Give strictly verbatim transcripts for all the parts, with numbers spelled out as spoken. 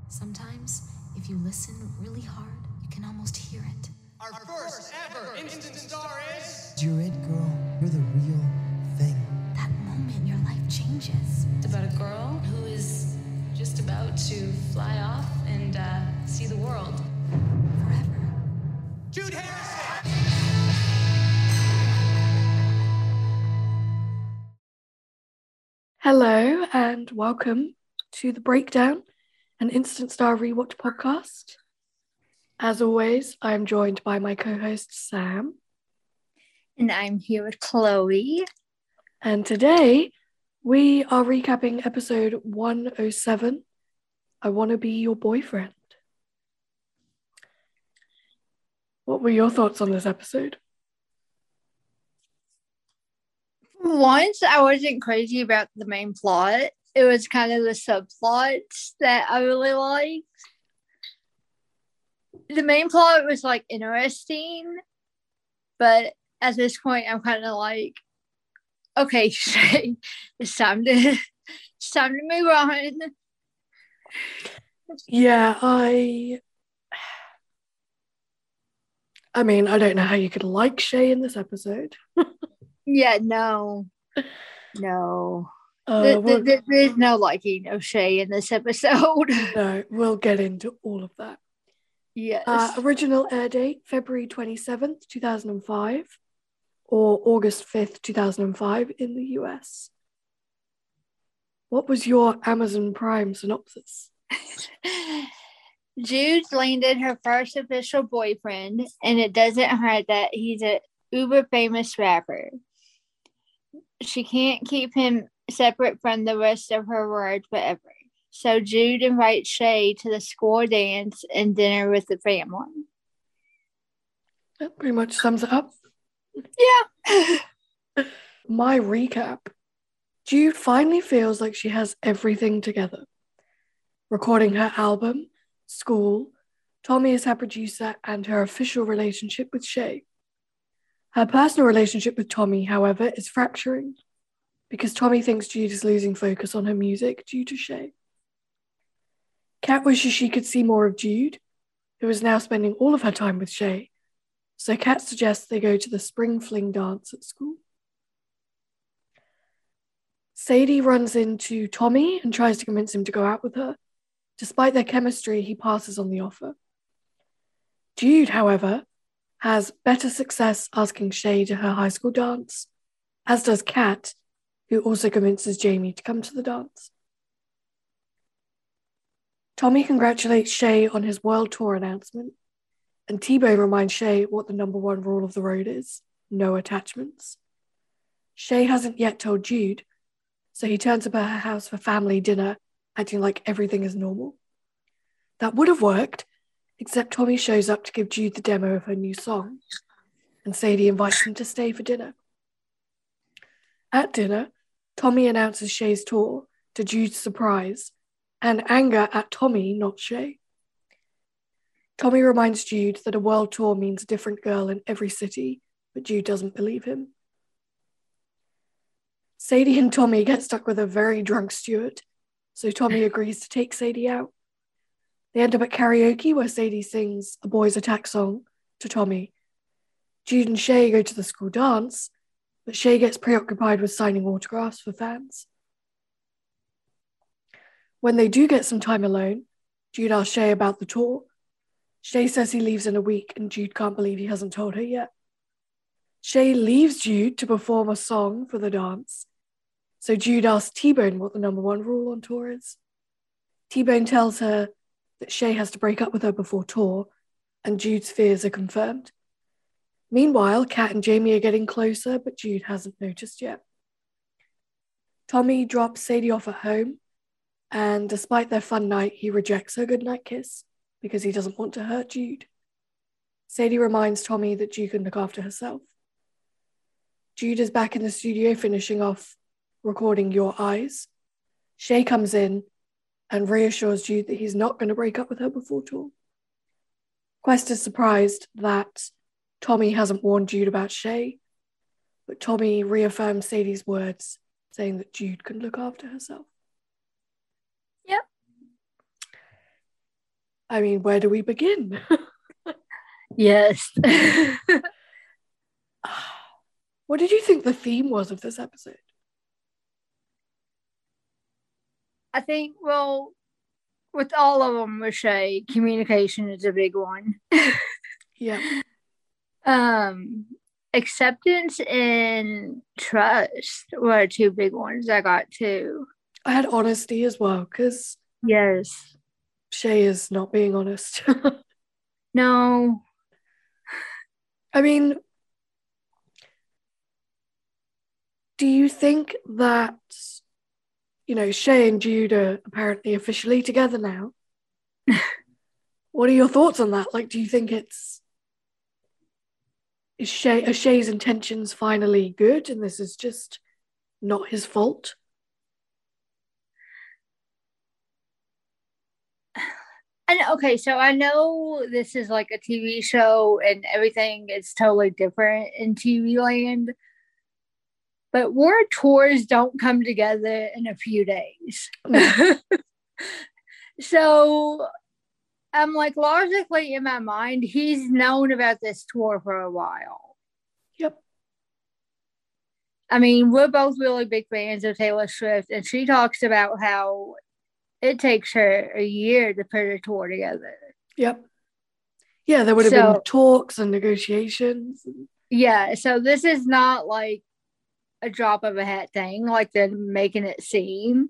Sometimes, if you listen really hard, you can almost hear it. Our first ever instant star is... You're it, girl. You're the real thing. That moment your life changes. It's about a girl who is just about to fly off and uh, see the world. Forever. Jude Harrison! Hello and welcome to the Breakdown, an Instant Star Rewatch podcast. As always, I am joined by my co-host Sam. And I'm here with Chloe. And today we are recapping episode one oh seven, I Wanna Be Your Boyfriend. What were your thoughts on this episode? Once I wasn't crazy about the main plot. It was kind of the subplots that I really liked. The main plot was like interesting, but at this point I'm kind of like, okay, Shay, it's time to it's time to move on. Yeah, I I mean, I don't know how you could like Shay in this episode. Yeah, no. No. Uh, there, we'll, there, there's no liking of Shay in this episode. no, we'll get into all of that. Yes. Uh, original air date, February twenty-seventh, two thousand five, or August fifth, two thousand five in the U S. What was your Amazon Prime synopsis? Jude landed her first official boyfriend, and it doesn't hurt that he's a uber famous rapper. She can't keep him separate from the rest of her world forever. So Jude invites Shay to the school dance and dinner with the family. That pretty much sums it up. Yeah. My recap. Jude finally feels like she has everything together. Recording her album, school, Tommy is her producer, and her official relationship with Shay. Her personal relationship with Tommy, however, is fracturing because Tommy thinks Jude is losing focus on her music due to Shay. Kat wishes she could see more of Jude, who is now spending all of her time with Shay, so Kat suggests they go to the spring fling dance at school. Sadie runs into Tommy and tries to convince him to go out with her. Despite their chemistry, he passes on the offer. Jude, however, has better success asking Shay to her high school dance, as does Kat, who also convinces Jamie to come to the dance. Tommy congratulates Shay on his world tour announcement, and T-Bone reminds Shay what the number one rule of the road is: no attachments. Shay hasn't yet told Jude, so he turns up at her house for family dinner, acting like everything is normal. That would have worked, except Tommy shows up to give Jude the demo of her new song, and Sadie invites him to stay for dinner. At dinner, Tommy announces Shay's tour, to Jude's surprise, and anger at Tommy, not Shay. Tommy reminds Jude that a world tour means a different girl in every city, but Jude doesn't believe him. Sadie and Tommy get stuck with a very drunk Stuart, so Tommy agrees to take Sadie out. They end up at karaoke where Sadie sings a Boys Attack song to Tommy. Jude and Shay go to the school dance, but Shay gets preoccupied with signing autographs for fans. When they do get some time alone, Jude asks Shay about the tour. Shay says he leaves in a week and Jude can't believe he hasn't told her yet. Shay leaves Jude to perform a song for the dance, so Jude asks T-Bone what the number one rule on tour is. T-Bone tells her that Shay has to break up with her before tour, and Jude's fears are confirmed. Meanwhile, Kat and Jamie are getting closer, but Jude hasn't noticed yet. Tommy drops Sadie off at home, and despite their fun night, he rejects her goodnight kiss because he doesn't want to hurt Jude. Sadie reminds Tommy that Jude can look after herself. Jude is back in the studio finishing off recording Your Eyes. Shay comes in and reassures Jude that he's not going to break up with her before tour. Quest is surprised that Tommy hasn't warned Jude about Shay, but Tommy reaffirms Sadie's words, saying that Jude can look after herself. Yep. I mean, where do we begin? Yes. What did you think the theme was of this episode? I think, well, with all of them, with Shay, communication is a big one. Yeah. Um, acceptance and trust were two big ones I got too. I had honesty as well, because Yes. Shay is not being honest. No. I mean, do you think that, you know, Shay and Jude are apparently officially together now? What are your thoughts on that? Like, do you think it's, is Shay, are Shay's intentions finally good and this is just not his fault? And okay, so I know this is like a T V show and everything is totally different in T V land, but World Tours don't come together in a few days. So I'm like, logically in my mind, he's known about this tour for a while. Yep. I mean, we're both really big fans of Taylor Swift, and she talks about how it takes her a year to put a tour together. Yep. Yeah, there would have So- been talks and negotiations. Yeah, so this is not like a drop of a hat thing, like they're making it seem.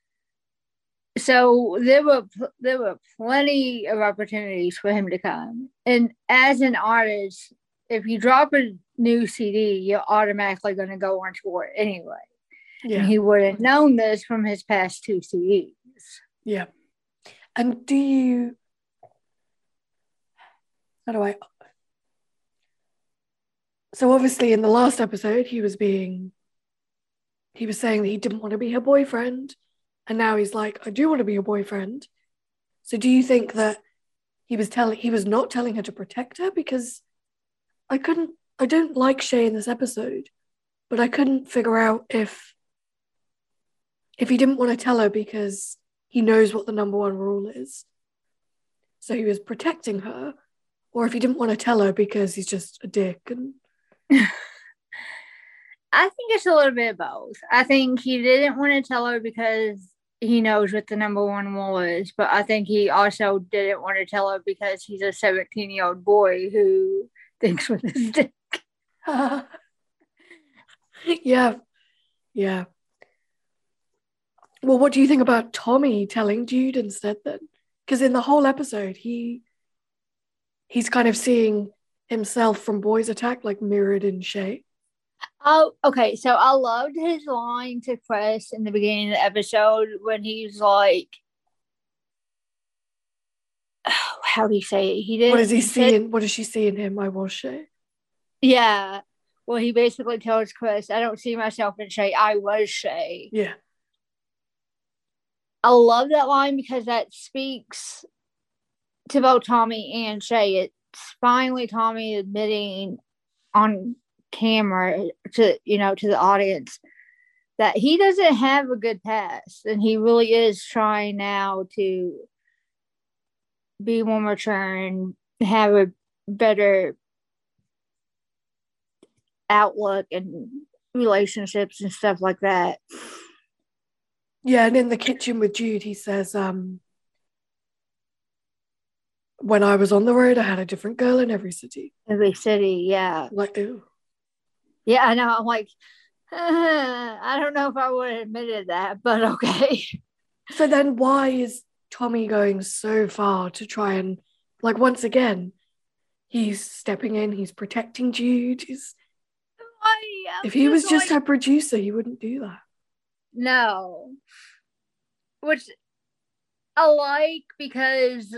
So there were there were plenty of opportunities for him to come. And as an artist, if you drop a new C D, you're automatically going to go on tour anyway. Yeah. And he would have known this from his past two C Ds. Yeah. And do you, how do I, so obviously in the last episode, he was being, he was saying that he didn't want to be her boyfriend. And now he's like, I do want to be your boyfriend. So do you think that he was telling, he was not telling her to protect her? Because I couldn't, I don't like Shay in this episode, but I couldn't figure out if, if he didn't want to tell her because he knows what the number one rule is. So he was protecting her, or if he didn't want to tell her because he's just a dick. And I think it's a little bit of both. I think he didn't want to tell her because he knows what the number one rule is, but I think he also didn't want to tell her because he's a seventeen-year-old boy who thinks with his dick. yeah, yeah. Well, what do you think about Tommy telling Jude instead then? Because in the whole episode, he he's kind of seeing himself from Boys Attack, like mirrored in Shay. Oh, okay. So I loved his line to Chris in the beginning of the episode when he's like, oh, how do you say it? He didn't. What is he said- seeing? What does she see in him? I was Shay. Yeah. Well, he basically tells Chris, I don't see myself in Shay. I was Shay. Yeah, I love that line because that speaks to both Tommy and Shay. It's finally Tommy admitting on camera to, you know, to the audience that he doesn't have a good past, and he really is trying now to be more mature and have a better outlook and relationships and stuff like that. yeah. And in the kitchen with Jude, he says, um, when I was on the road, I had a different girl in every city. Every city, yeah. Like, ooh. Yeah, I know. I'm like, uh, I don't know if I would have admitted that, but okay. So then why is Tommy going so far to try and, like, once again, he's stepping in, he's protecting Jude. He's, I, if he was just like, a producer, he wouldn't do that. no. Which I like because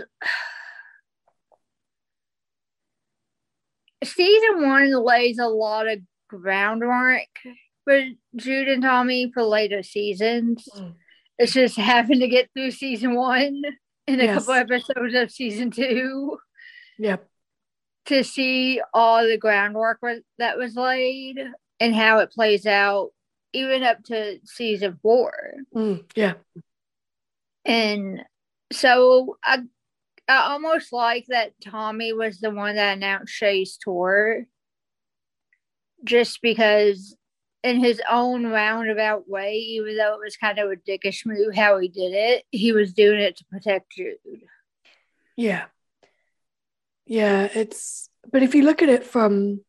season one lays a lot of groundwork for Jude and Tommy for later seasons. Mm. It's just having to get through season one and a Yes. couple episodes of season two Yep. to see all the groundwork was, that was laid and how it plays out, even up to season four. Mm, yeah. And so I I almost like that Tommy was the one that announced Shay's tour, just because in his own roundabout way, even though it was kind of a dickish move how he did it, he was doing it to protect Jude. Yeah. Yeah, it's, but if you look at it from,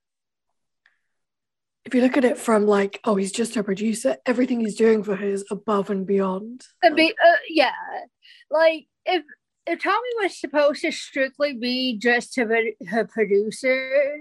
if you look at it from like, oh, he's just a producer, everything he's doing for her is above and beyond. I mean, uh, yeah. Like, if if Tommy was supposed to strictly be just her, her producer,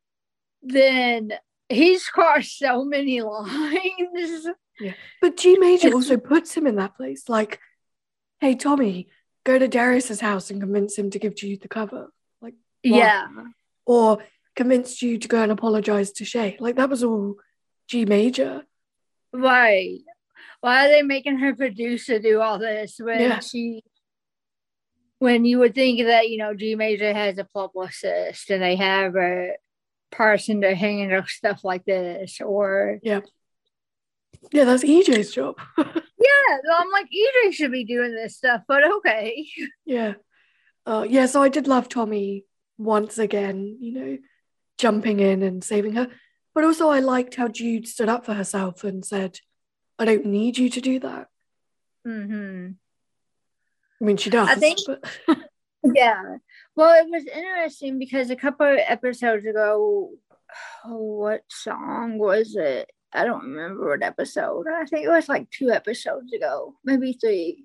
then he's crossed so many lines. Yeah. But G Major also puts him in that place. Like, hey, Tommy, go to Darius's house and convince him to give Jude the cover. Like, why? Yeah. Or convince Jude to go and apologize to Shay. Like, that was all G Major. Right. Why are they making her producer do all this when Yeah. she, when you would think that, you know, G Major has a publicist and they have a person to handle stuff like this, or Yeah. Yeah, that's E J's job. yeah, I'm like, E J should be doing this stuff, but okay. Yeah. Uh, yeah, so I did love Tommy once again, you know, jumping in and saving her. But also I liked how Jude stood up for herself and said, I don't need you to do that. Mm-hmm. I mean, she does. I think- but Yeah. Well, it was interesting because a couple of episodes ago, oh, what song was it? I don't remember what episode. I think it was like two episodes ago, maybe three.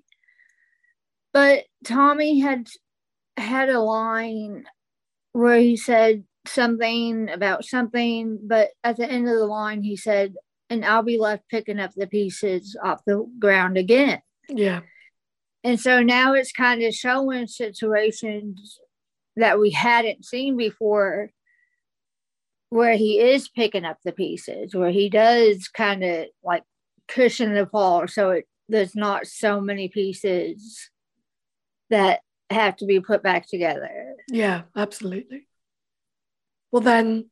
But Tommy had had a line where he said something about something, but at the end of the line, he said, and I'll be left picking up the pieces off the ground again. yeah. And so now it's kind of showing situations that we hadn't seen before where he is picking up the pieces, where he does kind of like cushion the fall so it there's not so many pieces that have to be put back together. Yeah, absolutely. Well, then,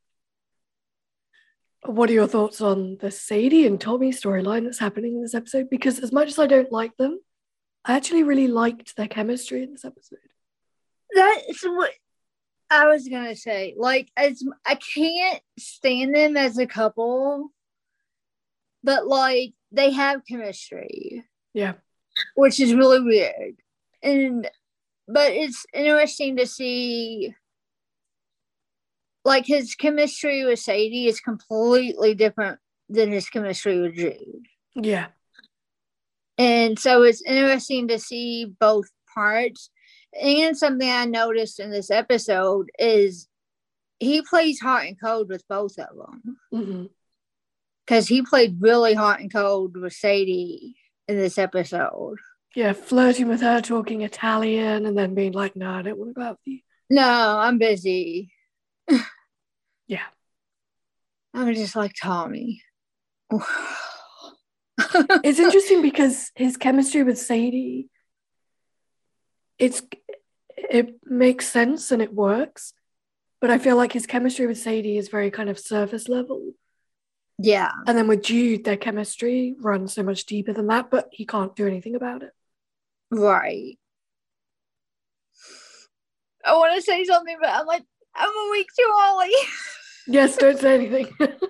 what are your thoughts on the Sadie and Tommy storyline that's happening in this episode? Because as much as I don't like them, I actually really liked their chemistry in this episode. That's what I was gonna say. Like, as I can't stand them as a couple, but like they have chemistry. Yeah. Which is really weird. And but it's interesting to see, like, his chemistry with Sadie is completely different than his chemistry with Jude. Yeah. And so it's interesting to see both parts. And something I noticed in this episode is he plays hot and cold with both of them. Because mm-hmm. he played really hot and cold with Sadie in this episode. Yeah, flirting with her, talking Italian, and then being like, no, I don't want to go out with you. No, I'm busy. Yeah. I'm just like Tommy. It's interesting because his chemistry with Sadie, it's it makes sense and it works, but I feel like his chemistry with Sadie is very kind of surface level. Yeah. And then with Jude, their chemistry runs so much deeper than that, but he can't do anything about it. Right. I want to say something, but I'm like, I'm a week too early. Yes, don't say anything.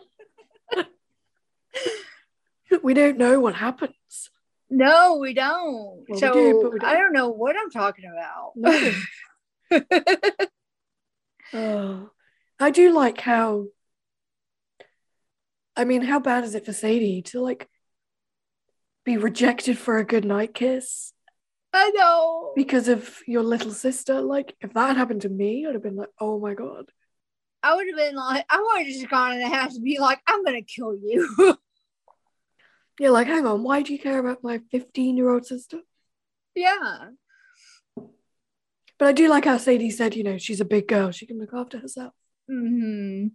We don't know what happens. No, we don't. Well, so we do, but we don't. I don't know what I'm talking about. No. Oh, I do like how, I mean, how bad is it for Sadie to like be rejected for a goodnight kiss? I know. Because of your little sister. Like, if that happened to me, I'd have been like, oh my God. I would have been like, I would have just gone in the house and be like, I'm going to kill you. Yeah, like, hang on, why do you care about my fifteen-year-old sister? Yeah. But I do like how Sadie said, you know, she's a big girl. She can look after herself. Mm-hmm.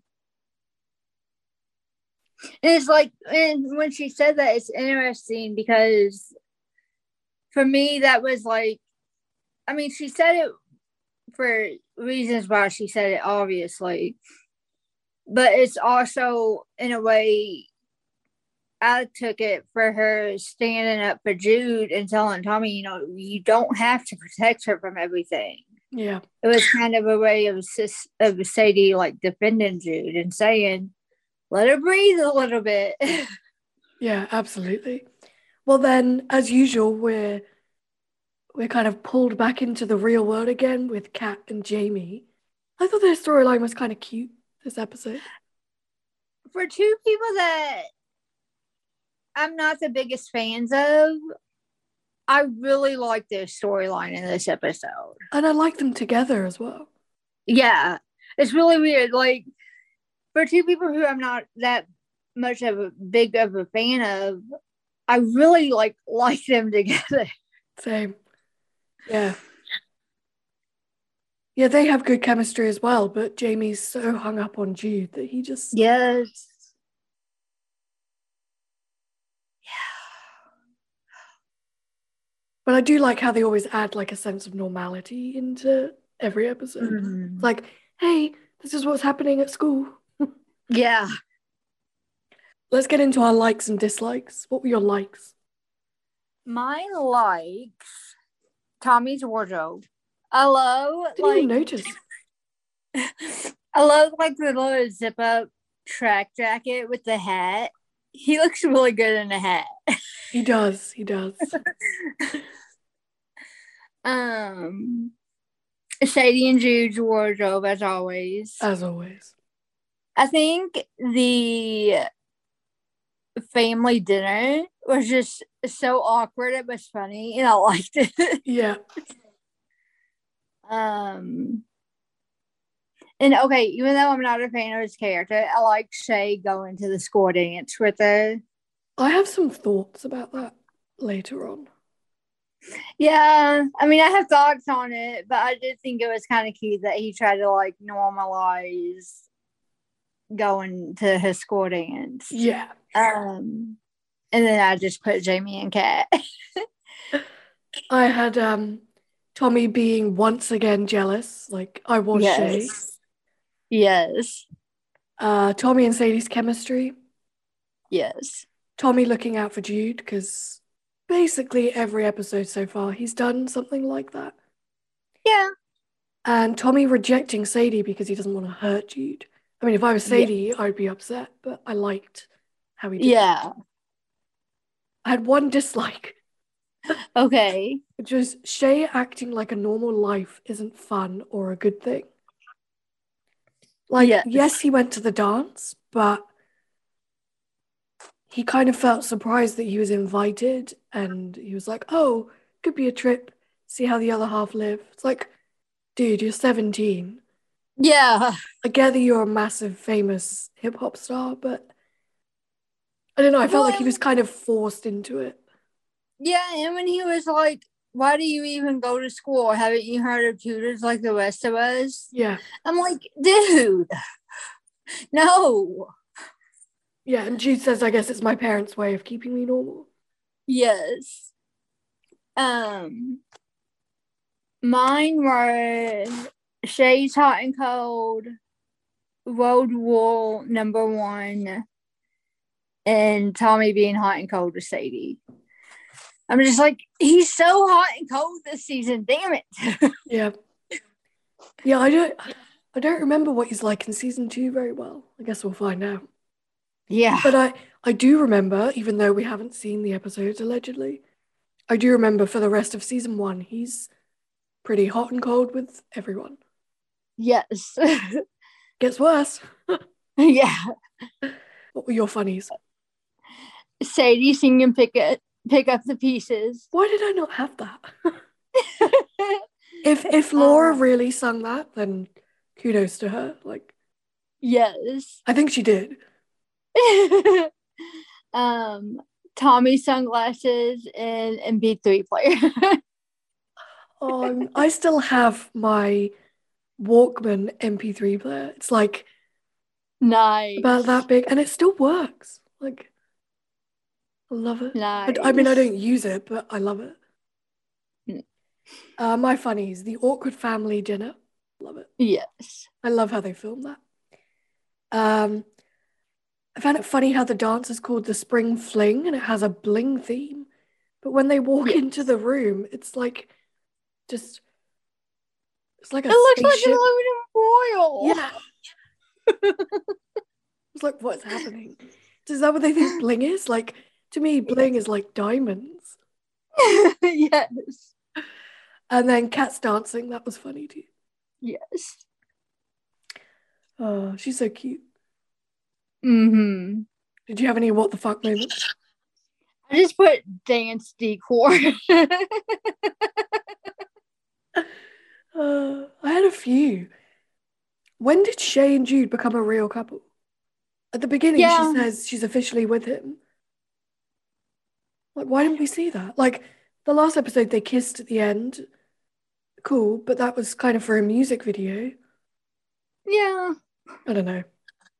And it's like, and when she said that, it's interesting because for me, that was like, I mean, she said it for reasons why she said it, obviously. But it's also, in a way, I took it for her standing up for Jude and telling Tommy, you know, you don't have to protect her from everything. Yeah. It was kind of a way of sis, of Sadie like defending Jude and saying, let her breathe a little bit. Yeah, absolutely. Well, then, as usual, we're we're kind of pulled back into the real world again with Kat and Jamie. I thought their storyline was kind of cute this episode. For two people that I'm not the biggest fans of, I really like their storyline in this episode. And I like them together as well. Yeah, it's really weird. Like, for two people who I'm not that much of a big of a fan of, I really like like them together. Same. Yeah. Yeah, they have good chemistry as well, but Jamie's so hung up on Jude that he just... Yes. But I do like how they always add like a sense of normality into every episode. Mm-hmm. Like, hey, this is what's happening at school. Yeah. Let's get into our likes and dislikes. What were your likes? My likes, Tommy's wardrobe. I love, Didn't like... even notice. I love, like, the little zip-up track jacket with the hat. He looks really good in a hat. He does. He does. um, Sadie and Jude's wardrobe, as always. As always. I think the family dinner was just so awkward. It was funny, and I liked it. Yeah. um, and okay, even though I'm not a fan of his character, I like Shay going to the school dance with her. I have some thoughts about that later on. Yeah, I mean, I have thoughts on it, but I did think it was kind of cute that he tried to like normalize going to his school dance. Yeah. Um, and then I just put Jamie and Kat. I had um Tommy being once again jealous, like I was yes. Shay. Yes. Uh, Tommy and Sadie's chemistry. Yes. Tommy looking out for Jude, because basically every episode so far he's done something like that. Yeah. And Tommy rejecting Sadie because he doesn't want to hurt Jude. I mean, if I was Sadie, yeah. I'd be upset, but I liked how he did Yeah. that. I had one dislike. Okay. Which was Shay acting like a normal life isn't fun or a good thing. Like, yes, yes he went to the dance, but he kind of felt surprised that he was invited, and he was like, oh, could be a trip, see how the other half live. It's like, dude, you're seventeen. Yeah. I get that you're a massive, famous hip-hop star, but I don't know, I felt well, like he was kind of forced into it. Yeah, and when he was like, why do you even go to school? Haven't you heard of tutors like the rest of us? Yeah. I'm like, dude, no. Yeah, and Jude says, I guess it's my parents' way of keeping me normal. Yes. Um, mine were Shay's Hot and Cold, Road Rule number one, and Tommy being hot and cold with Sadie. I'm just like, he's so hot and cold this season. Damn it. Yeah. Yeah, I don't I don't remember what he's like in season two very well. I guess we'll find out. Yeah. But I, I do remember, even though we haven't seen the episodes allegedly, I do remember for the rest of season one, he's pretty hot and cold with everyone. Yes. Gets worse. Yeah. What were your funnies? Sadie singing pick it. Pick up the pieces. Why did I not have that? if if Laura um, really sung that, then kudos to her. Like, yes, I think she did. um, Tommy sunglasses and M P three player. um, I still have my Walkman M P three player. It's like nice, about that big, and it still works. Like. I love it. Nice. I, I mean, I don't use it, but I love it. Mm. Uh, my funnies, the awkward family dinner. Love it. Yes. I love how they filmed that. Um, I found it funny how the dance is called the Spring Fling and it has a bling theme. But when they walk Yes. into the room, it's like just it's like a It looks spaceship. like an aluminum foil. Yeah. It's like, what's happening? Is that what they think bling is? Like, to me, bling is like diamonds. Yes. And then Kat's dancing, that was funny too. Yes. Oh, she's so cute. Mm-hmm. Did you have any what the fuck moments? I just put dance decor. uh, I had a few. When did Shay and Jude become a real couple? At the beginning, Yeah. she says she's officially with him. Like, why didn't we see that? Like, the last episode, they kissed at the end. Cool, but that was kind of for a music video. Yeah. I don't know.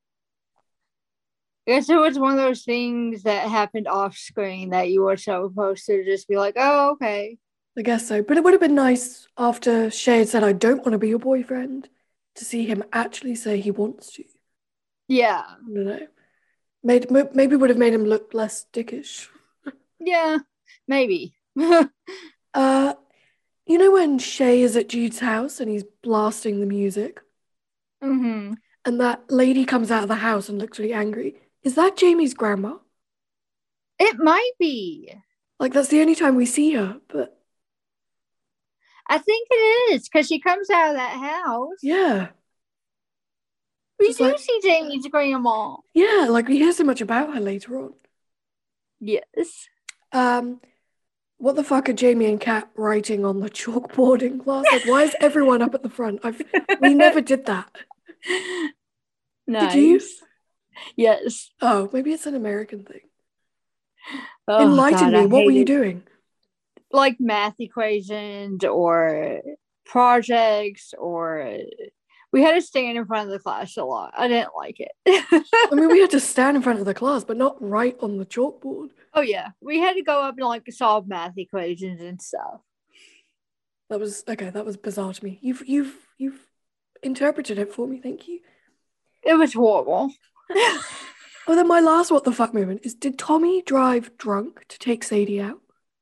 I guess it was one of those things that happened off screen that you were supposed to just be like, oh, okay. I guess so. But it would have been nice after Shay had said, I don't want to be your boyfriend, to see him actually say he wants to. Yeah. I don't know. Made, maybe would have made him look less dickish. Yeah. Maybe. uh, you know when Shay is at Jude's house and he's blasting the music? Mm-hmm. And that lady comes out of the house and looks really angry. Is that Jamie's grandma? It might be. Like, that's the only time we see her, but... I think it is, because she comes out of that house. Yeah. We Just do like- see Jamie's grandma. Yeah, like, we hear so much about her later on. Yes. Um, what the fuck are Jamie and Kat writing on the chalkboard in class? Like, why is everyone up at the front? I've We never did that. Nice. Did you? Yes. Oh, maybe it's an American thing. Oh, Enlighten God, I me. What were you hated- doing? Like math equations or projects, or we had to stand in front of the class a lot. I didn't like it. I mean, we had to stand in front of the class, but not right on the chalkboard. Oh yeah, we had to go up and like solve math equations and stuff. That was okay. That was bizarre to me. You've you've you've interpreted it for me. Thank you. It was horrible. Oh, then my last what the fuck moment is: did Tommy drive drunk to take Sadie out?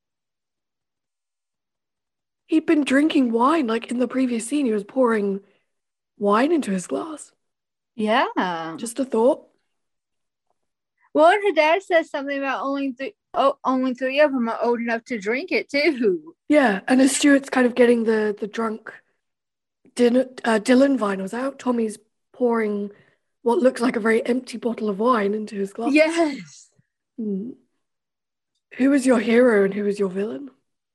He'd been drinking wine, like in the previous scene. He was pouring wine into his glass. Yeah. Just a thought. Well, her dad says something about only three. Oh, only three of them are old enough to drink it too. Yeah, and as Stuart's kind of getting the the drunk dinner, uh, Dylan vinyls out, Tommy's pouring what looks like a very empty bottle of wine into his glass. Yes. Hmm. Who is your hero and who is your villain?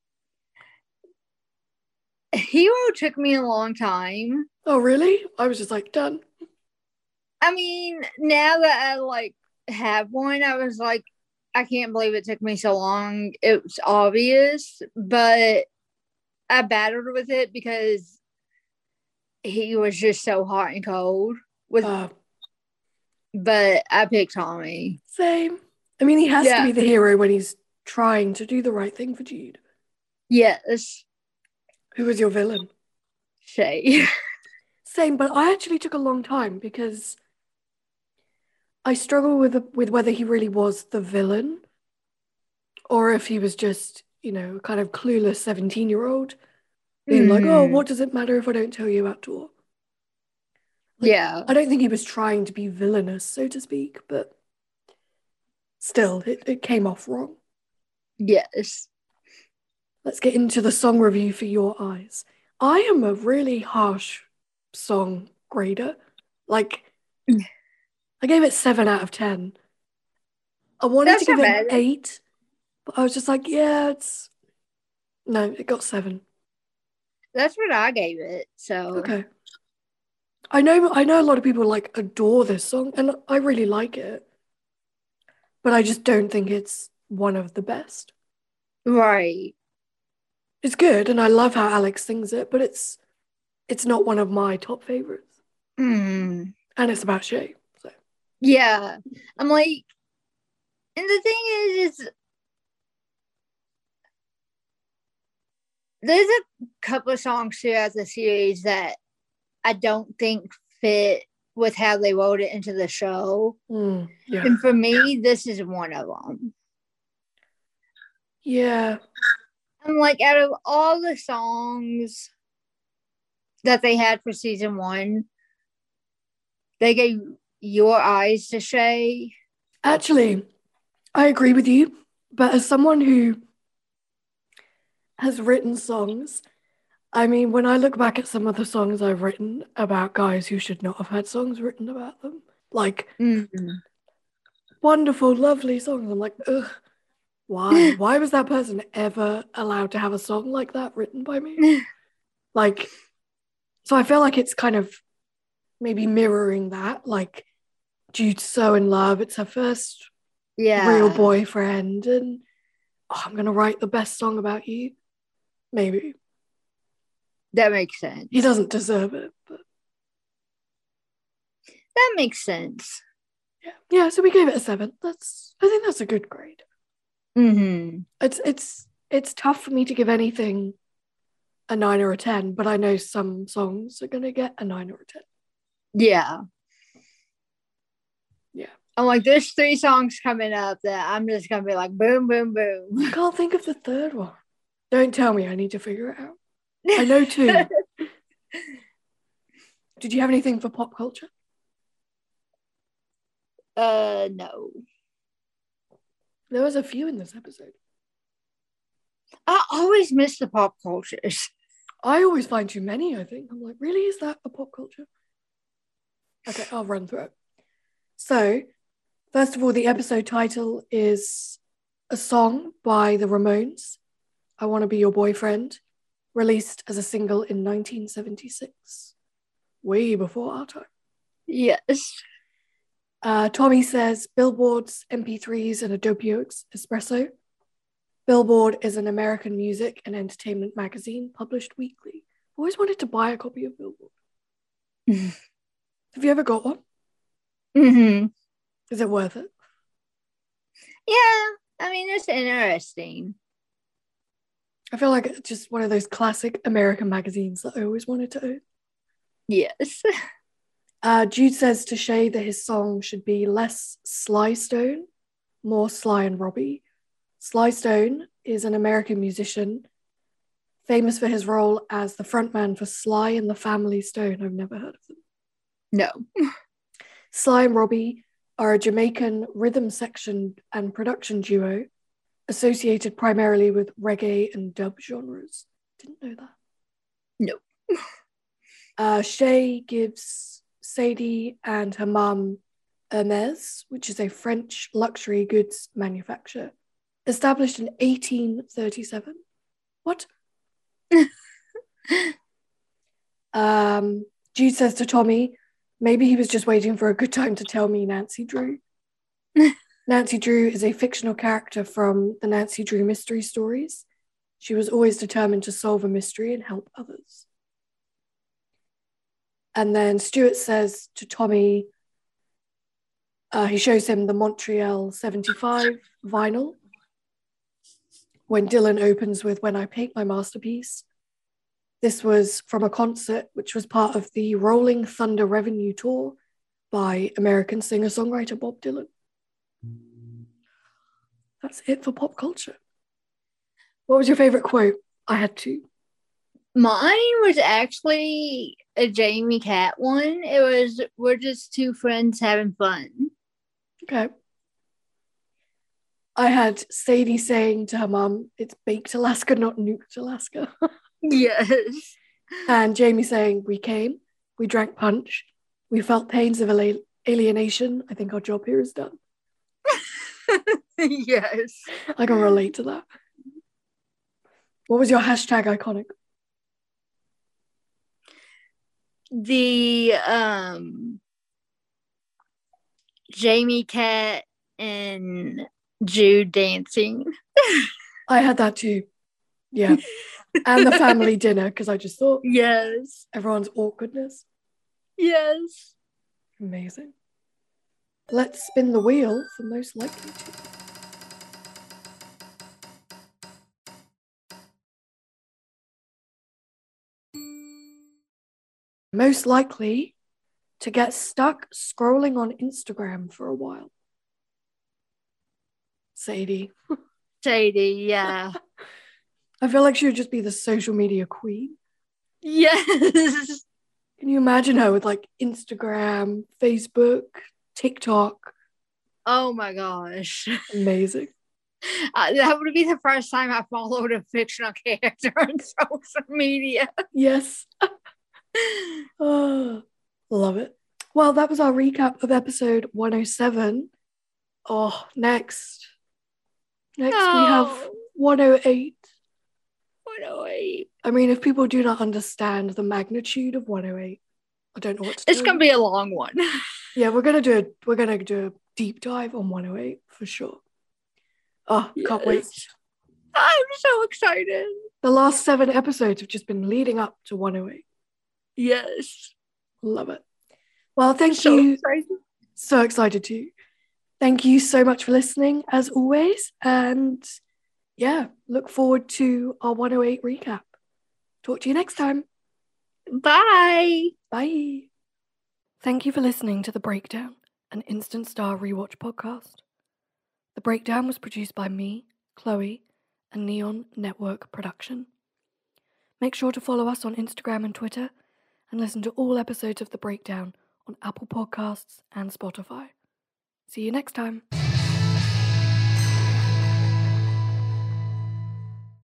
Hero took me a long time. Oh, really? I was just like, done. I mean, now that I like have one, I was like, I can't believe it took me so long. It was obvious, but I battled with it because he was just so hot and cold. With, Uh, but I picked Tommy. same. I mean, he has Yeah. to be the hero when he's trying to do the right thing for Jude. Yes, Who is your villain? Shay. Same, but I actually took a long time because I struggle with with whether he really was the villain or if he was just, you know, a kind of clueless seventeen-year-old being like, oh, Mhm. what does it matter if I don't tell you about Tor? Like, Yeah. I don't think he was trying to be villainous, so to speak, but still, it, it came off wrong. Yes. Let's get into the song review for Your Eyes. I am a really harsh song grader. Like, I gave it seven out of ten. I wanted That's to give not it an bad. eight, but I was just like, yeah, it's... No, it got seven. That's what I gave it. So Okay. I know I know a lot of people like adore this song, and I really like it. But I just don't think it's one of the best. right. It's good, and I love how Alex sings it, but it's it's not one of my top favorites. Mm. And it's about Shay. So Yeah. I'm like, and the thing is, is there's a couple of songs throughout the series that I don't think fit with how they wrote it into the show. Mm, yeah. And for me, this is one of them. Yeah. I'm like, out of all the songs that they had for season one, they gave Your Eyes to Shay. Actually, I agree with you, but as someone who has written songs, I mean, when I look back at some of the songs I've written about guys who should not have had songs written about them, like Mm-hmm. wonderful, lovely songs, I'm like, ugh, why? Why was that person ever allowed to have a song like that written by me? Like, so I feel like it's kind of maybe mirroring that, like Jude's so in love, it's her first Yeah. real boyfriend, and oh, I'm gonna write the best song about you. Maybe That makes sense. he doesn't deserve it, but That makes sense. yeah, yeah. So we gave it a seven. That's I think that's a good grade. Mm-hmm. It's it's it's tough for me to give anything a nine or a ten, but I know some songs are gonna get a nine or a ten. Yeah. Yeah. I'm like, there's three songs coming up that I'm just gonna be like, boom, boom, boom. I can't think of the third one. Don't tell me. I need to figure it out. I know two. Did you have anything for pop culture? Uh, no. There was a few in this episode. I always miss the pop cultures. I always find too many, I think. I'm like, really? Is that a pop culture? Okay, I'll run through it. So, first of all, the episode title is a song by the Ramones, I Want to Be Your Boyfriend, released as a single in nineteen seventy-six, way before our time. Yes. Uh, Tommy says billboards, M P threes, and Adobe Espresso. Billboard is an American music and entertainment magazine published weekly. Always wanted to buy a copy of Billboard. Have you ever got one? Mm-hmm. Is it worth it? Yeah. I mean, it's interesting. I feel like it's just one of those classic American magazines that I always wanted to own. Yes. Uh, Jude says to Shay that his song should be less Sly Stone, more Sly and Robbie. Sly Stone is an American musician famous for his role as the frontman for Sly and the Family Stone. I've never heard of them. No. Sly and Robbie are a Jamaican rhythm section and production duo associated primarily with reggae and dub genres. Didn't know that. No. Uh, Shay gives Sadie and her mum Hermes, which is a French luxury goods manufacturer, established in eighteen thirty-seven. What? um, Jude says to Tommy, maybe he was just waiting for a good time to tell me Nancy Drew. Nancy Drew is a fictional character from the Nancy Drew mystery stories. She was always determined to solve a mystery and help others. And then Stuart says to Tommy, uh, he shows him the Montreal seventy-five vinyl when Dylan opens with When I Paint My Masterpiece. This was from a concert which was part of the Rolling Thunder Revenue Tour by American singer-songwriter Bob Dylan. That's it for pop culture. What was your favorite quote? I had two. Mine was actually a Jamie Cat one. It was, we're just two friends having fun. Okay. I had Sadie saying to her mum, it's baked Alaska, not nuked Alaska. Yes. And Jamie saying, we came, we drank punch, we felt pains of ala- alienation. I think our job here is done. Yes. I can relate to that. What was your hashtag iconic? The um Jamie Cat and Jude dancing. I had that too. Yeah. And the family dinner, because I just thought Yes. everyone's awkwardness. Yes. Amazing. Let's spin the wheel for most likely to. Most likely to get stuck scrolling on Instagram for a while. Sadie. Sadie, yeah. I feel like she would just be the social media queen. Yes. Can you imagine her with like Instagram, Facebook, TikTok? Oh my gosh. Amazing. Uh, that would be the first time I followed a fictional character on social media. Yes. Oh, love it. Well, that was our recap of episode one oh seven. Oh, next. Next No. we have one oh eight. one oh eight. I mean, if people do not understand the magnitude of one oh eight, I don't know what to do. It's gonna be a long one. Yeah, we're gonna do a we're gonna do a deep dive on one oh eight for sure. Oh, can't wait. Yes. I'm so excited. The last seven episodes have just been leading up to one oh eight. Yes. Love it. Well, thank So you. excited. So excited too. Thank you so much for listening, as always. And yeah, look forward to our one oh eight recap. Talk to you next time. Bye. Bye. Thank you for listening to The Breakdown, an Instant Star rewatch podcast. The Breakdown was produced by me, Chloe, and Neon Network Production. Make sure to follow us on Instagram and Twitter, and listen to all episodes of The Breakdown on Apple Podcasts and Spotify. See you next time.